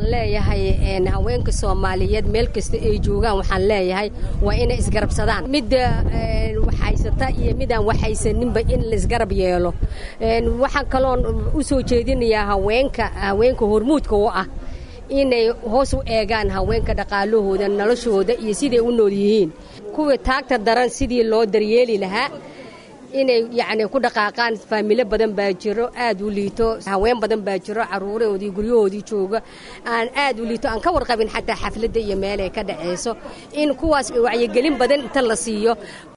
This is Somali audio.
leeyahay haweenka Soomaaliyeed meel kasta ay joogaan waxaan leeyahay waa inay isgarabsadaan mid waxaysata iyo midaan waxaysaninba in la isgarab yeelo waxaan kaloon u soo jeedinayaa haweenka hormuudka oo ah inay hoos u eegaan haweenka dhaqaalahooda noloshooda iyo sidii u nool yihiin kuwa taagta daran sidii loo daryeeli lahaa inay ku dhaqaaqaan faamilo badan baa jiro aad u liito haween badan baa jiro caruurahoodii guryahoodii jooga aan aad u liito aan ka warqabin xataa xafladda iyo meel ay ka dhaceyso in kuwaas wacyigelin badan inta la siiyo